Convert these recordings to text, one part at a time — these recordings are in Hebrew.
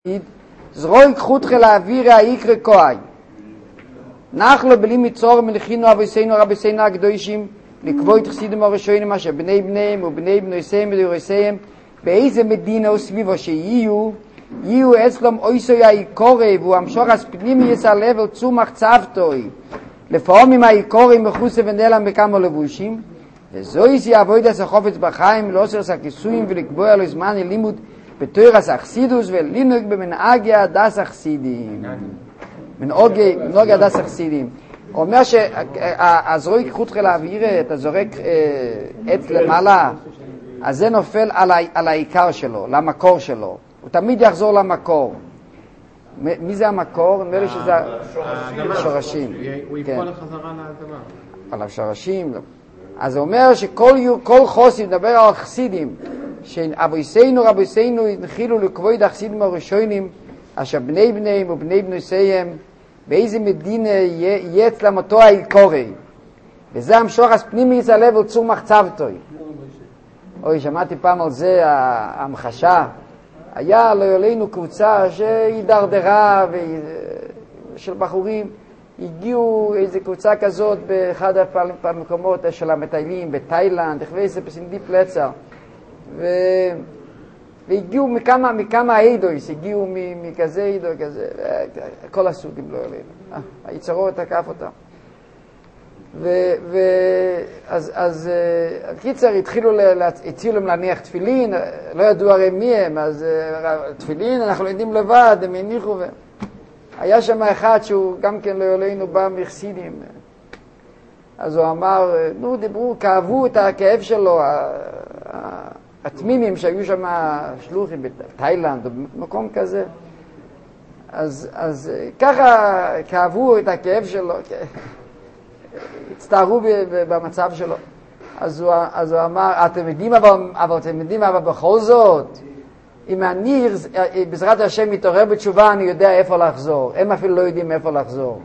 זרוי קחותך לאוויר היקרא כהי נחלו בלי מצור מלכינו אבויסינו רבוסינו הקדושים לקבוע תחסידים הראשונים אשר בני בניהם ובני בנויסיהם ודורסיהם באיזה מדינה וסביבו שיהיו אצלם אויסוי העיקורי והוא המשוך הספנימי יסלב על צומח צוותוי לפעמים העיקורי מחוסה ונלם בכמה לבושים וזוהי עבודת החופץ בחיים לא עושה הכיסויים ולקבוע לו זמן לימוד בתוירס אכסידוס ולינוק במנהגי הדס אכסידים מנהגי הדס אכסידים הוא אומר שהזרוי קחותך לאוויר אתה זורק עץ למעלה אז זה נופל על העיקר שלו, למקור שלו הוא תמיד יחזור למקור מי זה המקור? נראה לי שזה השורשים הוא ייפול לחזרה לאדמה על השורשים אז הוא אומר שכל חוסי מדבר על החסידים שאבויסינו רבוסינו הנחילו לכבוד החסידים הראשונים אשר בני בניהם ובני בנויסיהם באיזה מדינה יהיה אצלם אותו העיקורי וזה המשוך הספנימי יסלב על צומח צוותוי אוי שמעתי פעם על זה המחשה היה לא יולנו קבוצה שהידרדרה של בחורים הגיעו איזו קבוצה כזאת באחד המקומות של המטיילים בתאילנד, איזה בסינדי פלצר והגיעו מכמה עידויס, הגיעו מכזה עידוי כזה, כל הסוגים לא עלינו, היצרות תקף אותם אז קיצר התחילו להם להניח תפילין, לא ידעו הרי מי הם, אז תפילין אנחנו יודעים לבד, הם הניחו היה שם אחד שהוא גם כן לא עלינו בא מחסידים אז הוא אמר, דיברו, כאבו את הכאב שלו התמימים שהיו שם שלוחים בתאילנד או במקום כזה אז ככה כאבו את הכאב שלו הצטערו במצב שלו אז הוא אמר אתם יודעים אבל בכל זאת אם אני בעזרת השם מתעורר בתשובה אני יודע איפה לחזור הם אפילו לא יודעים איפה לחזור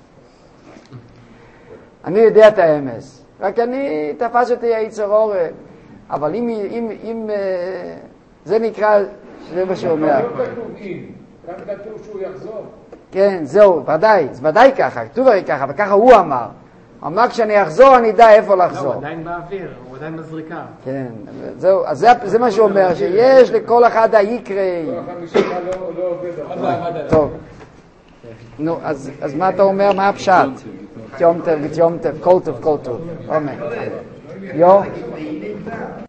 אני יודע את האמס רק אני תפס אותי היצר אור אבל אם זה נקרא זה מה שהוא אומר כאן כתוב שהוא יחזור כן זהו ודאי ככה כתוב הרי ככה וככה הוא אמר כשאני אחזור אני יודע איפה לחזור. הוא עדיין באוויר, הוא עדיין בזריקה. כן, זהו, אז זה מה שהוא אומר, שיש לכל אחד היקרי. כל אחד משנה לא עובד. טוב. נו, אז מה אתה אומר, מה הפשט? יום טוב, כל טוב. אמן. יו.